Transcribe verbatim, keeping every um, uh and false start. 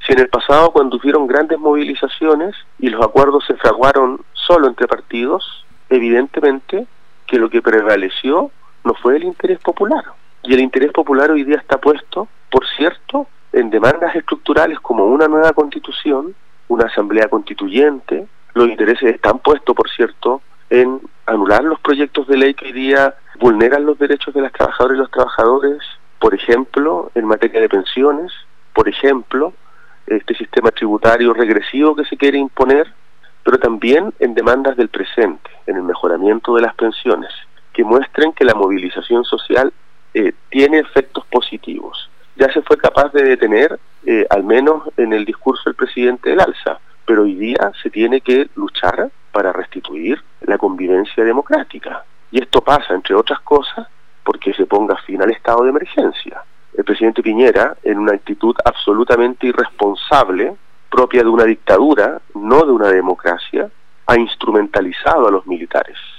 Si en el pasado, cuando hubieron grandes movilizaciones y los acuerdos se fraguaron solo entre partidos, evidentemente que lo que prevaleció no fue el interés popular. Y el interés popular hoy día está puesto, por cierto, en demandas estructurales como una nueva constitución, una asamblea constituyente. Los intereses están puestos, por cierto, en anular los proyectos de ley que hoy día vulneran los derechos de las trabajadoras y los trabajadores, por ejemplo, en materia de pensiones, por ejemplo, este sistema tributario regresivo que se quiere imponer, pero también en demandas del presente, en el mejoramiento de las pensiones, que muestren que la movilización social eh, tiene efectos positivos. Ya se fue capaz de detener, eh, al menos en el discurso del presidente, el alza, pero hoy día se tiene que luchar para restituir la convivencia democrática. Y esto pasa, entre otras cosas, porque se ponga fin al estado de emergencia. El presidente Piñera, en una actitud absolutamente irresponsable, propia de una dictadura, no de una democracia, ha instrumentalizado a los militares.